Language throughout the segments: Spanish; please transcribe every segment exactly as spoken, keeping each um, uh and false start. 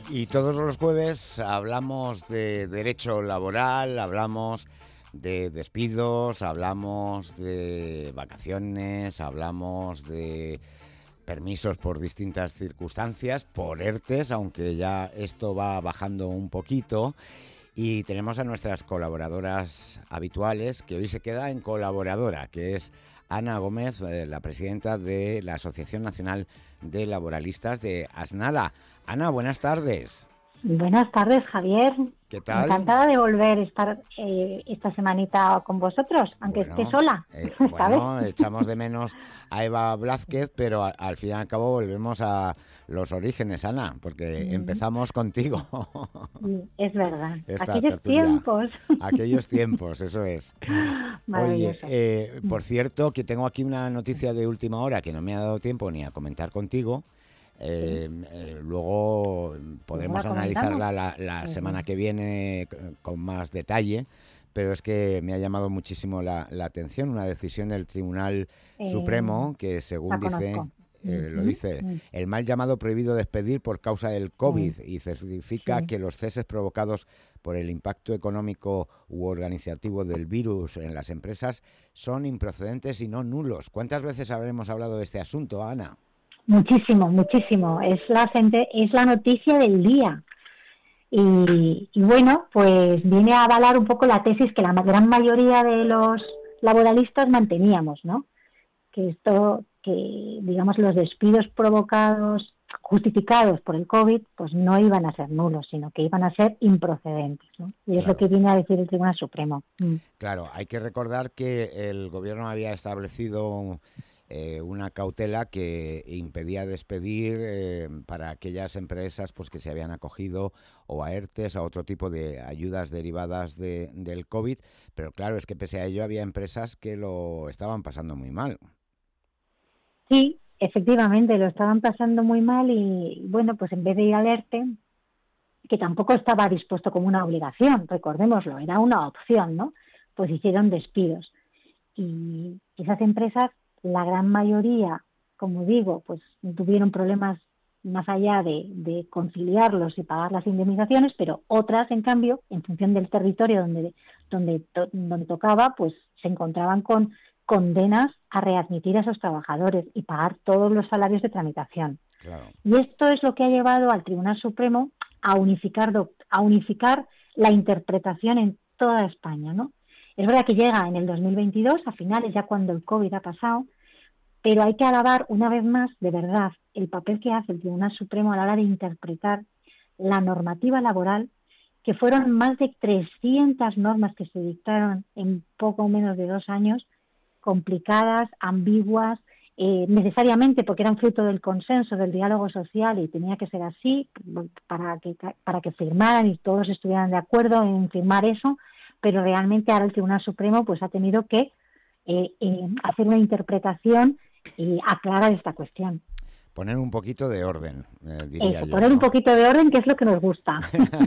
Y todos los jueves hablamos de derecho laboral, hablamos de despidos, hablamos de vacaciones, hablamos de permisos por distintas circunstancias, por ERTES, aunque ya esto va bajando un poquito. Y tenemos a nuestras colaboradoras habituales, que hoy se queda en colaboradora, que es Ana Gómez, eh, la presidenta de la Asociación Nacional de Laboralistas de Asnala. Ana, buenas tardes. Buenas tardes, Javier. ¿Qué tal? Encantada de volver a estar eh, esta semanita con vosotros, aunque bueno, esté sola. Eh, bueno, echamos de menos a Eva Blázquez, pero a, al fin y al cabo volvemos a los orígenes, Ana, porque mm. empezamos contigo. Es verdad. Esta Aquellos tertulia. tiempos. Aquellos tiempos, eso es. Oye, eh, por cierto, que tengo aquí una noticia de última hora que no me ha dado tiempo ni a comentar contigo. Eh, eh, luego podremos analizarla la, la semana que viene con más detalle, pero es que me ha llamado muchísimo la, la atención una decisión del Tribunal eh, Supremo que, según dice, eh, lo dice, el mal llamado prohibido despedir por causa del COVID y certifica sí. que los ceses provocados por el impacto económico u organizativo del virus en las empresas son improcedentes y no nulos. ¿Cuántas veces habremos hablado de este asunto, Ana? Muchísimo, muchísimo. Es la, es la noticia del día. Y, y bueno, pues viene a avalar un poco la tesis que la gran mayoría de los laboralistas manteníamos, ¿no? Que esto, que digamos los despidos provocados, justificados por el COVID, pues no iban a ser nulos, sino que iban a ser improcedentes, ¿no? Y es claro. lo que viene a decir el Tribunal Supremo. Mm. Claro, hay que recordar que el gobierno había establecido Eh, una cautela que impedía despedir eh, para aquellas empresas pues que se habían acogido o a ERTES, a otro tipo de ayudas derivadas de, del COVID, pero claro, es que pese a ello había empresas que lo estaban pasando muy mal. Sí, efectivamente, lo estaban pasando muy mal y bueno, pues en vez de ir al ERTE, que tampoco estaba dispuesto como una obligación, recordémoslo, era una opción, ¿no? Pues hicieron despidos. Y esas empresas, la gran mayoría, como digo, pues tuvieron problemas más allá de, de conciliarlos y pagar las indemnizaciones, pero otras, en cambio, en función del territorio donde, donde, donde tocaba, pues se encontraban con condenas a readmitir a esos trabajadores y pagar todos los salarios de tramitación. Claro. Y esto es lo que ha llevado al Tribunal Supremo a unificar, a unificar la interpretación en toda España, ¿no? Es verdad que llega en el dos mil veintidós, a finales, ya cuando el COVID ha pasado, pero hay que alabar una vez más, de verdad, el papel que hace el Tribunal Supremo a la hora de interpretar la normativa laboral, que fueron más de trescientas normas que se dictaron en poco menos de dos años, complicadas, ambiguas, eh, necesariamente porque eran fruto del consenso, del diálogo social y tenía que ser así para que, para que firmaran y todos estuvieran de acuerdo en firmar eso, pero realmente ahora el Tribunal Supremo pues ha tenido que eh, eh, hacer una interpretación y aclarar esta cuestión. Poner un poquito de orden, eh, diría Eso, yo. Poner ¿no? un poquito de orden, que es lo que nos gusta.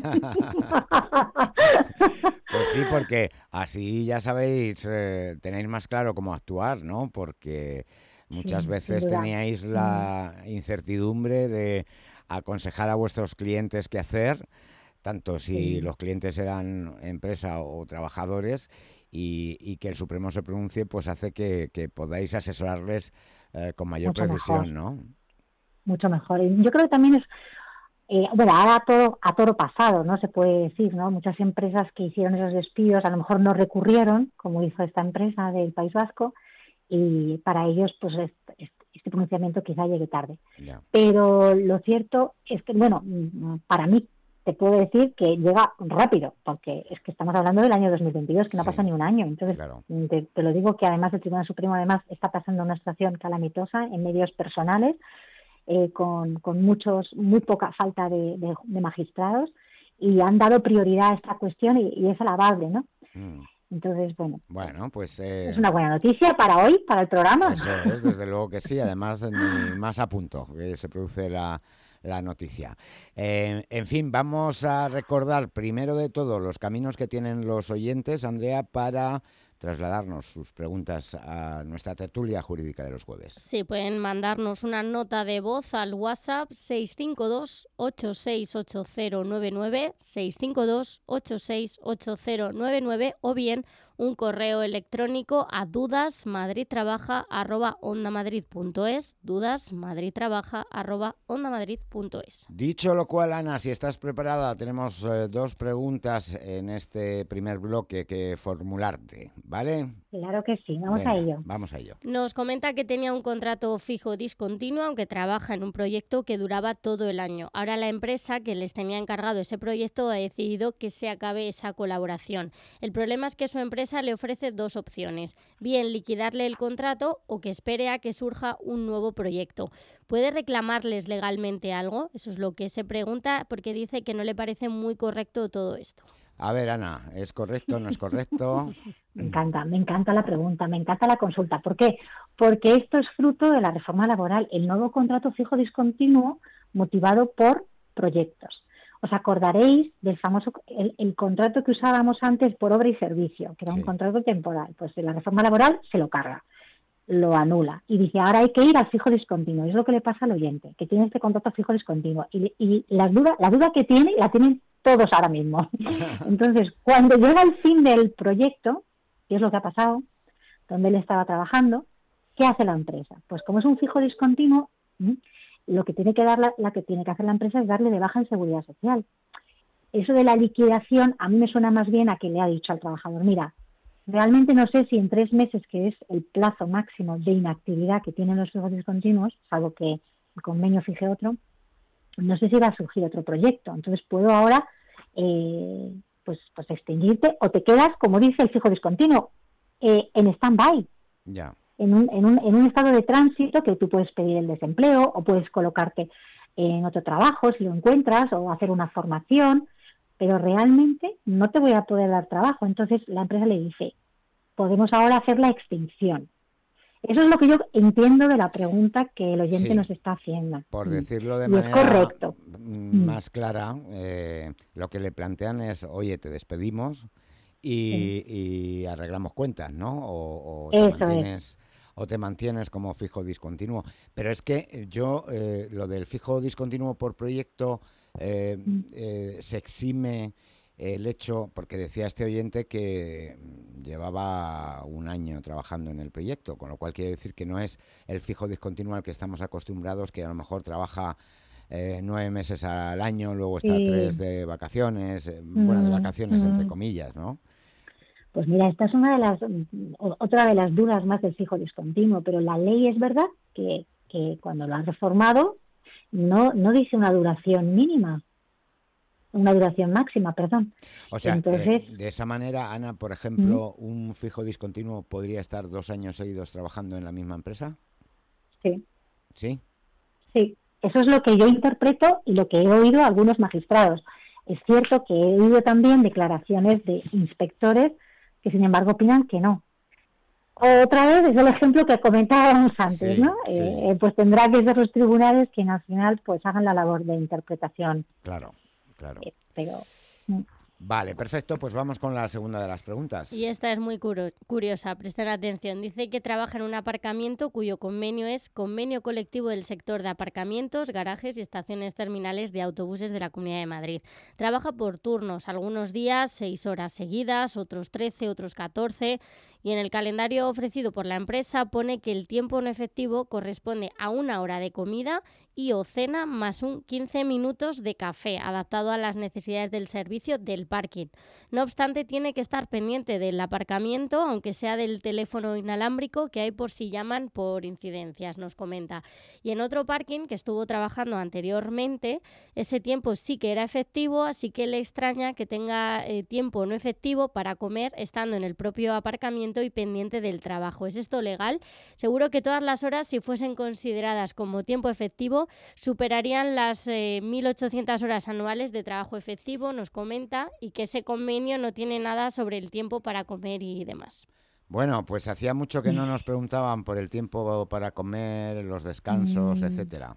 Pues sí, porque así ya sabéis, eh, tenéis más claro cómo actuar, ¿no? Porque muchas sí, veces teníais la incertidumbre de aconsejar a vuestros clientes qué hacer, tanto si sí. los clientes eran empresa o trabajadores, y, y que el Supremo se pronuncie, pues hace que, que podáis asesorarles eh, con mayor Mucho precisión, mejor. ¿no? Mucho mejor. Y yo creo que también es, eh, bueno, ahora a todo, a toro pasado, ¿no? Se puede decir, ¿no? Muchas empresas que hicieron esos despidos a lo mejor no recurrieron, como hizo esta empresa del País Vasco, y para ellos, pues, este, este pronunciamiento quizá llegue tarde. Yeah. Pero lo cierto es que, bueno, para mí, te puedo decir que llega rápido, porque es que estamos hablando del año dos mil veintidós, que no sí, pasa ni un año. Entonces, claro. te, te lo digo que además el Tribunal Supremo además está pasando una situación calamitosa en medios personales, eh, con, con muchos muy poca falta de, de, de magistrados, y han dado prioridad a esta cuestión y, y es alabable, ¿no? Mm. Entonces, bueno, bueno pues eh, es una buena noticia para hoy, para el programa. Eso es, desde luego que sí. Además, ni más a punto que se produce la, la noticia. Eh, en fin, vamos a recordar primero de todo los caminos que tienen los oyentes, Andrea, para trasladarnos sus preguntas a nuestra tertulia jurídica de los jueves. Sí, pueden mandarnos una nota de voz al WhatsApp seis cinco dos, ocho seis ocho cero nueve nueve, seis cinco dos, ocho seis ocho cero nueve nueve o bien un correo electrónico a dudasmadridtrabaja arroba ondamadrid.es, dudasmadridtrabaja arroba ondamadrid.es. Dicho lo cual, Ana, si estás preparada, tenemos eh, dos preguntas en este primer bloque que formularte, ¿vale? Claro que sí, vamos Venga, a ello. Vamos a ello. Nos comenta que tenía un contrato fijo discontinuo, aunque trabaja en un proyecto que duraba todo el año. Ahora la empresa que les tenía encargado ese proyecto ha decidido que se acabe esa colaboración. El problema es que su empresa le ofrece dos opciones, bien liquidarle el contrato o que espere a que surja un nuevo proyecto. ¿Puede reclamarles legalmente algo? Eso es lo que se pregunta, porque dice que no le parece muy correcto todo esto. A ver, Ana, ¿es correcto o no es correcto? Me encanta, me encanta la pregunta, me encanta la consulta. ¿Por qué? Porque esto es fruto de la reforma laboral, el nuevo contrato fijo discontinuo motivado por proyectos. Os acordaréis del famoso el, el contrato que usábamos antes por obra y servicio, que era sí. un contrato temporal. Pues la reforma laboral se lo carga, lo anula y dice ahora hay que ir al fijo discontinuo. Es lo que le pasa al oyente, que tiene este contrato fijo discontinuo y, y la duda, la duda que tiene la tienen todos ahora mismo. Entonces, cuando llega el fin del proyecto, ¿qué es lo que ha pasado? Donde él estaba trabajando, ¿qué hace la empresa? Pues como es un fijo discontinuo, lo que tiene que dar la, la que tiene que hacer la empresa es darle de baja en seguridad social. Eso de la liquidación a mí me suena más bien a que le ha dicho al trabajador, mira, realmente no sé si en tres meses, que es el plazo máximo de inactividad que tienen los fijos discontinuos, salvo que el convenio fije otro, no sé si va a surgir otro proyecto. Entonces puedo ahora eh, pues, pues extinguirte o te quedas, como dice el fijo discontinuo, eh, en stand-by. Ya. En un, en, un, en un estado de tránsito que tú puedes pedir el desempleo o puedes colocarte en otro trabajo si lo encuentras o hacer una formación, pero realmente no te voy a poder dar trabajo. Entonces la empresa le dice, podemos ahora hacer la extinción. Eso es lo que yo entiendo de la pregunta que el oyente sí, nos está haciendo. Por decirlo de y manera es correcto. más clara, eh, lo que le plantean es, oye, te despedimos y, sí. y arreglamos cuentas, ¿no? O, o, te mantienes, o te mantienes como fijo discontinuo. Pero es que yo, eh, lo del fijo discontinuo por proyecto, eh, mm. eh, se exime el hecho, porque decía este oyente que llevaba un año trabajando en el proyecto, con lo cual quiere decir que no es el fijo discontinuo al que estamos acostumbrados, que a lo mejor trabaja eh, nueve meses al año, luego está sí. tres de vacaciones, eh, mm, bueno, de vacaciones mm. entre comillas, ¿no? Pues mira, esta es una de las otra de las dudas más del fijo discontinuo, pero la ley es verdad que, que cuando lo ha reformado no, no dice una duración mínima. Una duración máxima, perdón. O sea, Entonces, eh, de esa manera, Ana, por ejemplo, ¿Mm? ¿un fijo discontinuo podría estar dos años seguidos trabajando en la misma empresa? Sí. ¿Sí? Sí, eso es lo que yo interpreto y lo que he oído a algunos magistrados. Es cierto que he oído también declaraciones de inspectores que, sin embargo, opinan que no. Otra vez es el ejemplo que comentábamos antes, sí, ¿no? Sí. Eh, pues tendrá que ser los tribunales quienes al final pues hagan la labor de interpretación. Claro. Claro. Eh, pero... Vale, perfecto, pues vamos con la segunda de las preguntas. Y esta es muy curiosa, presten atención. Dice que trabaja en un aparcamiento cuyo convenio es Convenio Colectivo del Sector de Aparcamientos, Garajes y Estaciones Terminales de Autobuses de la Comunidad de Madrid. Trabaja por turnos, algunos días seis horas seguidas, otros trece, otros catorce, y en el calendario ofrecido por la empresa pone que el tiempo no efectivo corresponde a una hora de comida y o cena más un quince minutos de café, adaptado a las necesidades del servicio del parking. No obstante, tiene que estar pendiente del aparcamiento, aunque sea del teléfono inalámbrico que hay por si llaman por incidencias, nos comenta. Y en otro parking que estuvo trabajando anteriormente, ese tiempo sí que era efectivo, así que le extraña que tenga eh, tiempo no efectivo para comer estando en el propio aparcamiento y pendiente del trabajo. ¿Es esto legal? Seguro que todas las horas, si fuesen consideradas como tiempo efectivo, superarían las eh, mil ochocientas horas anuales de trabajo efectivo, nos comenta, y que ese convenio no tiene nada sobre el tiempo para comer y demás. Bueno, pues hacía mucho que no nos preguntaban por el tiempo para comer, los descansos, mm. etcétera.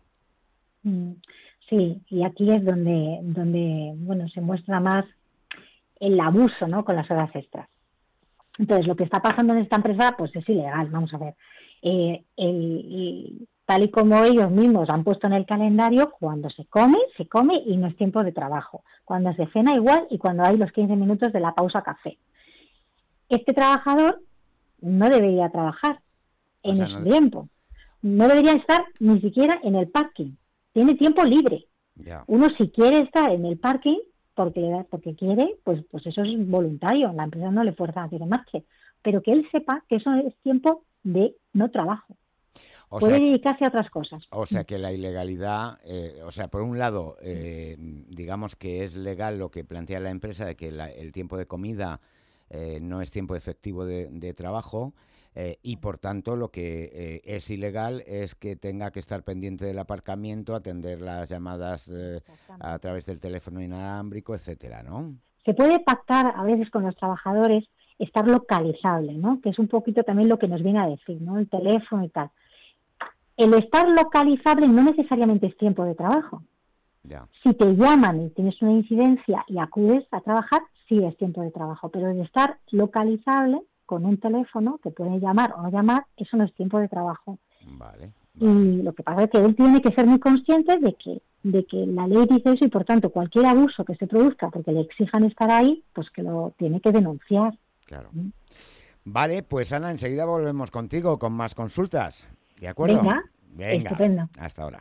Sí, y aquí es donde, donde bueno, se muestra más el abuso, ¿no?, con las horas extras. Entonces, lo que está pasando en esta empresa, pues es ilegal, vamos a ver. Eh, el, el, tal y como ellos mismos han puesto en el calendario, cuando se come, se come y no es tiempo de trabajo. Cuando se cena igual y cuando hay los quince minutos de la pausa café. Este trabajador no debería trabajar en o sea, ese no... tiempo. No debería estar ni siquiera en el parking. Tiene tiempo libre. Yeah. Uno si quiere estar en el parking porque le da, porque quiere, pues pues eso es voluntario. La empresa no le fuerza a que le marche. Pero que él sepa que eso es tiempo de no trabajo. O Puede sea, dedicarse a otras cosas. O sea que la ilegalidad, eh, o sea, por un lado, eh, digamos que es legal lo que plantea la empresa de que la, el tiempo de comida eh, no es tiempo efectivo de, de trabajo eh, y por tanto lo que eh, es ilegal es que tenga que estar pendiente del aparcamiento, atender las llamadas eh, a través del teléfono inalámbrico, etcétera, ¿no? Se puede pactar a veces con los trabajadores estar localizable, ¿no? Que es un poquito también lo que nos viene a decir, ¿no? El teléfono y tal. El estar localizable no necesariamente es tiempo de trabajo. Ya. Si te llaman y tienes una incidencia y acudes a trabajar, sí es tiempo de trabajo. Pero el estar localizable con un teléfono, que pueden llamar o no llamar, eso no es tiempo de trabajo. Vale, vale. Y lo que pasa es que él tiene que ser muy consciente de que, de que la ley dice eso y, por tanto, cualquier abuso que se produzca porque le exijan estar ahí, pues que lo tiene que denunciar. Claro. ¿Mm? Vale, pues Ana, enseguida volvemos contigo con más consultas. ¿De acuerdo? Venga, Venga, estupendo. Hasta ahora.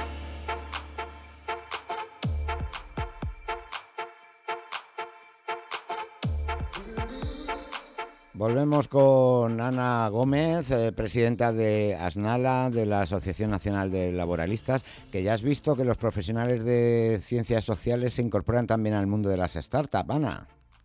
Volvemos con Ana Gómez, eh, presidenta de ASNALA, de la Asociación Nacional de Laboralistas, que ya has visto que los profesionales de ciencias sociales se incorporan también al mundo de las startups, Ana.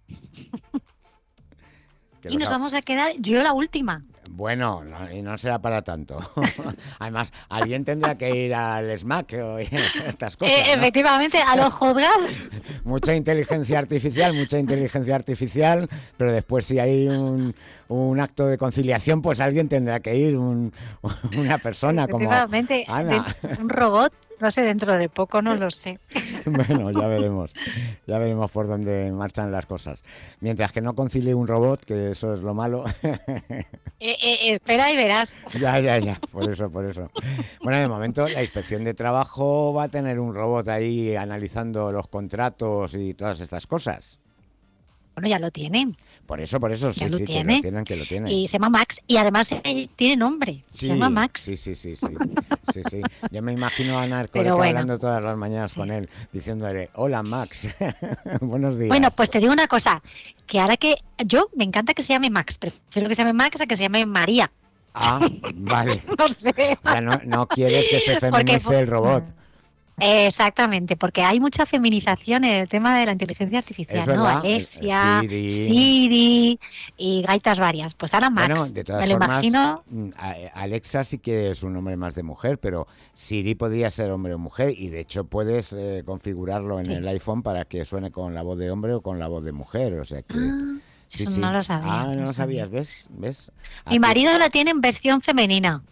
Y nos ha... vamos a quedar, yo la última. Bueno, no, y no será para tanto. Además, alguien tendrá que ir al S M A C o estas cosas, eh, ¿no? Efectivamente, a los juzgados. Mucha inteligencia artificial, mucha inteligencia artificial, pero después si hay un, un acto de conciliación, pues alguien tendrá que ir, un, una persona como Ana. Un robot, no sé, dentro de poco, no lo sé. Bueno, ya veremos, ya veremos por dónde marchan las cosas. Mientras que no concilie un robot, que eso es lo malo. Eh, eh, espera y verás. Ya, ya, ya, por eso, por eso. Bueno, de momento la Inspección de Trabajo va a tener un robot ahí analizando los contratos y todas estas cosas. Bueno, ya lo tienen. Por eso, por eso, ya sí, lo sí, tiene. que lo tienen, que lo tienen. Y se llama Max, y además eh, tiene nombre, sí, se llama Max. Sí, sí, sí, sí, sí, sí. Yo me imagino a Ana Erkoreka bueno. hablando todas las mañanas sí. con él, diciéndole, hola Max, buenos días. Bueno, pues te digo una cosa, que ahora que yo, me encanta que se llame Max, prefiero que se llame Max a que se llame María. Ah, vale. No sé. O sea, no, no quieres que se feminice porque, el robot. Exactamente, porque hay mucha feminización en el tema de la inteligencia artificial, ¿no? Alesia, Siri. Siri y gaitas varias. Pues ahora Max, bueno, de todas me lo formas, imagino. Alexa sí que es un nombre más de mujer, pero Siri podría ser hombre o mujer y de hecho puedes eh, configurarlo en sí. el iPhone para que suene con la voz de hombre o con la voz de mujer, o sea que... Ah, sí, eso sí. no lo sabía. Ah, no, no lo sabía. sabías, ¿ves? ¿Ves? Mi marido la tiene en versión femenina.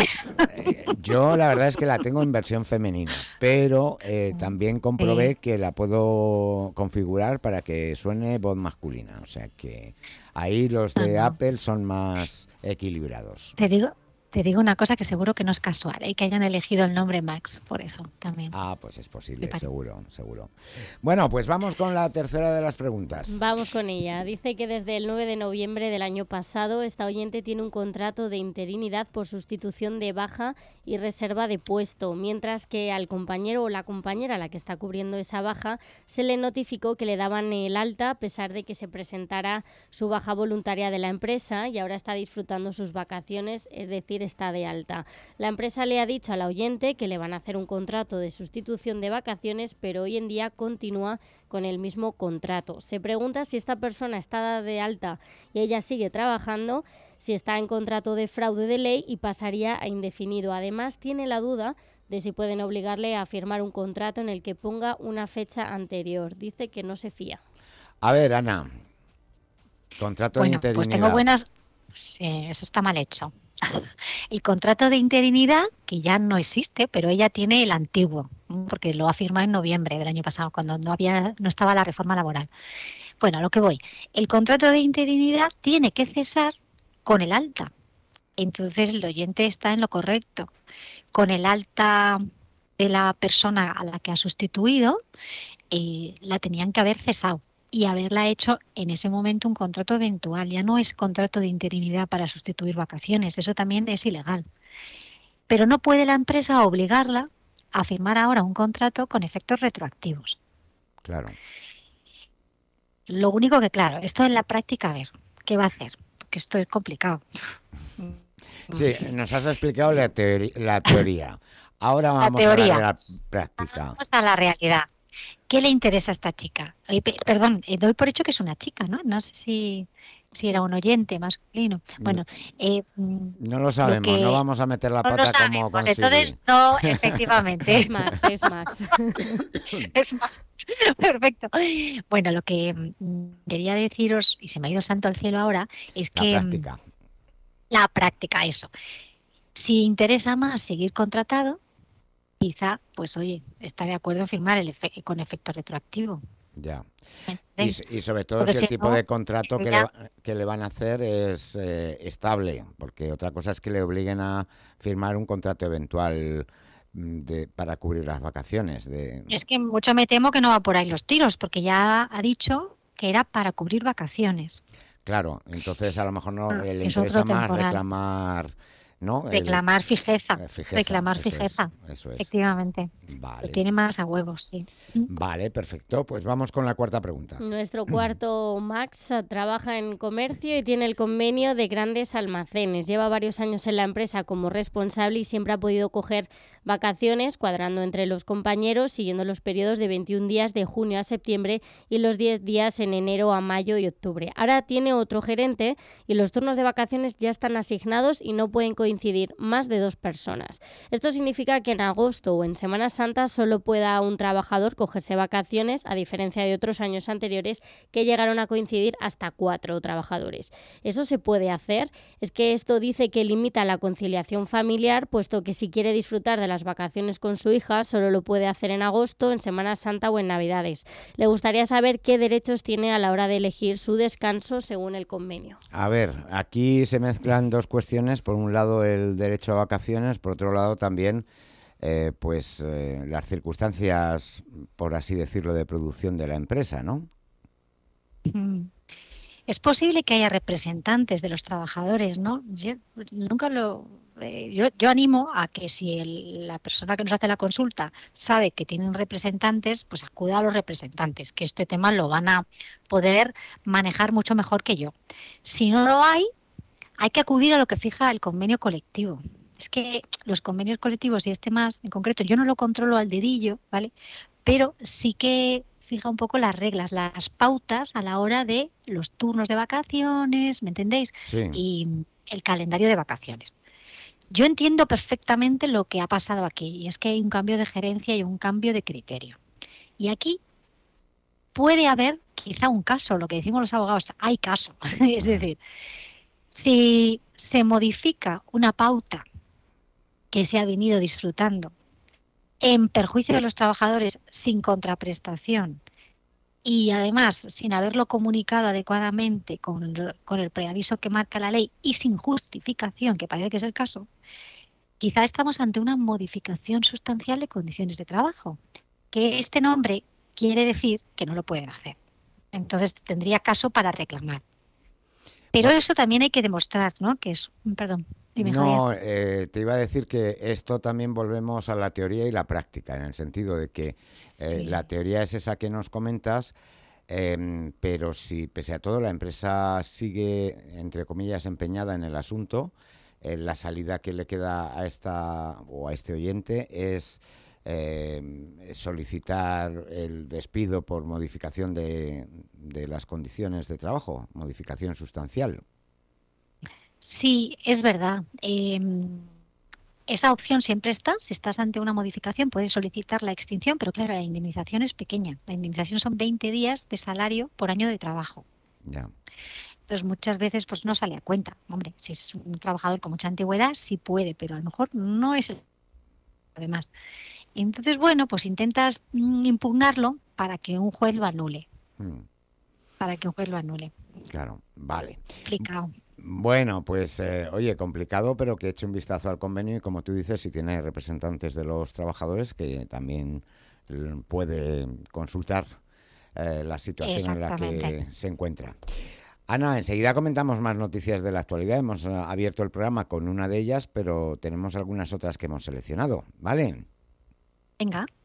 Eh, yo la verdad es que la tengo en versión femenina, pero eh, también comprobé sí. que la puedo configurar para que suene voz masculina, o sea que ahí los de uh-huh. Apple son más equilibrados. Te digo, te digo una cosa que seguro que no es casual, ¿eh? Que hayan elegido el nombre Max, por eso también. Ah, pues es posible, seguro, seguro. Bueno, pues vamos con la tercera de las preguntas. Vamos con ella. Dice que desde el nueve de noviembre del año pasado esta oyente tiene un contrato de interinidad por sustitución de baja y reserva de puesto, mientras que al compañero o la compañera a la que está cubriendo esa baja se le notificó que le daban el alta a pesar de que se presentara su baja voluntaria de la empresa y ahora está disfrutando sus vacaciones, es decir, está de alta. La empresa le ha dicho a la oyente que le van a hacer un contrato de sustitución de vacaciones, pero hoy en día continúa con el mismo contrato. Se pregunta si esta persona está de alta y ella sigue trabajando, si está en contrato de fraude de ley y pasaría a indefinido. Además, tiene la duda de si pueden obligarle a firmar un contrato en el que ponga una fecha anterior. Dice que no se fía. A ver, Ana, contrato bueno, de interinidad. Pues tengo buenas... Sí, eso está mal hecho. el contrato de interinidad, que ya no existe, pero ella tiene el antiguo, porque lo ha firmado en noviembre del año pasado, cuando no había, no estaba la reforma laboral. Bueno, a lo que voy. El contrato de interinidad tiene que cesar con el alta. Entonces el oyente está en lo correcto. Con el alta de la persona a la que ha sustituido, eh, la tenían que haber cesado y haberla hecho en ese momento un contrato eventual. Ya no es contrato de interinidad para sustituir vacaciones, eso también es ilegal. Pero no puede la empresa obligarla a firmar ahora un contrato con efectos retroactivos. Claro. Lo único que, claro, esto en la práctica, a ver, ¿qué va a hacer? Porque esto es complicado. Sí, nos has explicado la, teori la teoría. Ahora vamos a la, la práctica. Vamos a la realidad. ¿Qué le interesa a esta chica? Eh, perdón, eh, doy por hecho que es una chica, ¿no? No sé si, si era un oyente masculino. Bueno, eh, no lo sabemos, lo que, no vamos a meter la pata no como con entonces Siri. No, efectivamente. Es Max, es Max. Es Max. Perfecto. Bueno, lo que quería deciros, y se me ha ido santo al cielo ahora, es la que... práctica. La práctica, eso. Si interesa más seguir contratado, quizá, pues oye, está de acuerdo en firmar el efe con efecto retroactivo. Ya. Y, y sobre todo porque si el si tipo no, de contrato que le, que le van a hacer es eh, estable, porque otra cosa es que le obliguen a firmar un contrato eventual de, para cubrir las vacaciones. De... Es que mucho me temo que no va por ahí los tiros, porque ya ha dicho que era para cubrir vacaciones. Claro, entonces a lo mejor no ah, le interesa más reclamar... ¿no? Reclamar el, fijeza, fijeza, reclamar eso fijeza, es, eso es. Efectivamente. Vale. Lo tiene más a huevos, sí. Vale, perfecto. Pues vamos con la cuarta pregunta. Nuestro cuarto Max trabaja en comercio y tiene el convenio de grandes almacenes. Lleva varios años en la empresa como responsable y siempre ha podido coger vacaciones, cuadrando entre los compañeros, siguiendo los periodos de veintiún días de junio a septiembre y los diez días en enero a mayo y octubre. Ahora tiene otro gerente y los turnos de vacaciones ya están asignados y no pueden coincidir coincidir más de dos personas. Esto significa que en agosto o en Semana Santa solo pueda un trabajador cogerse vacaciones, a diferencia de otros años anteriores que llegaron a coincidir hasta cuatro trabajadores. ¿Eso se puede hacer? Es que esto dice que limita la conciliación familiar, puesto que si quiere disfrutar de las vacaciones con su hija, solo lo puede hacer en agosto, en Semana Santa o en Navidades. Le gustaría saber qué derechos tiene a la hora de elegir su descanso según el convenio. A ver, aquí se mezclan dos cuestiones. Por un lado, el derecho a vacaciones, por otro lado también eh, pues eh, las circunstancias, por así decirlo, de producción de la empresa, ¿no? Es posible que haya representantes de los trabajadores, ¿no? Yo nunca lo eh, yo, yo animo a que si el, la persona que nos hace la consulta sabe que tienen representantes, pues acuda a los representantes, que este tema lo van a poder manejar mucho mejor que yo. Si no lo hay, hay que acudir a lo que fija el convenio colectivo. Es que los convenios colectivos y este más en concreto, yo no lo controlo al dedillo, ¿vale? Pero sí que fija un poco las reglas, las pautas a la hora de los turnos de vacaciones, ¿me entendéis? Sí. Y el calendario de vacaciones. Yo entiendo perfectamente lo que ha pasado aquí, y es que hay un cambio de gerencia y un cambio de criterio. Y aquí puede haber quizá un caso, lo que decimos los abogados, hay caso, es decir, si se modifica una pauta que se ha venido disfrutando en perjuicio de los trabajadores sin contraprestación y además sin haberlo comunicado adecuadamente con, con el preaviso que marca la ley y sin justificación, que parece que es el caso, quizá estamos ante una modificación sustancial de condiciones de trabajo, que este nombre quiere decir que no lo pueden hacer. Entonces tendría caso para reclamar. Pero eso también hay que demostrar, ¿no? Que es, perdón. Dime, no, eh, te iba a decir que esto también volvemos a la teoría y la práctica, en el sentido de que eh, sí. La teoría es esa que nos comentas, eh, pero si pese a todo la empresa sigue, entre comillas, empeñada en el asunto, eh, la salida que le queda a esta o a este oyente es eh, solicitar el despido por modificación de, de las condiciones de trabajo, modificación sustancial. Sí, es verdad. Eh, esa opción siempre está. Si estás ante una modificación, puedes solicitar la extinción, pero claro, la indemnización es pequeña. La indemnización son veinte días de salario por año de trabajo. Ya. Entonces muchas veces pues no sale a cuenta. Hombre, si es un trabajador con mucha antigüedad, sí puede, pero a lo mejor no es el además. Entonces, bueno, pues intentas mm, impugnarlo para que un juez lo anule. Mm. Para que un juez lo anule. Claro, vale. Complicado. Bueno, pues eh, oye, complicado, pero que eche un vistazo al convenio y como tú dices, si tiene representantes de los trabajadores, que también puede consultar eh, la situación en la que se encuentra. Ana, enseguida comentamos más noticias de la actualidad. Hemos uh, abierto el programa con una de ellas, pero tenemos algunas otras que hemos seleccionado, ¿vale? Venga.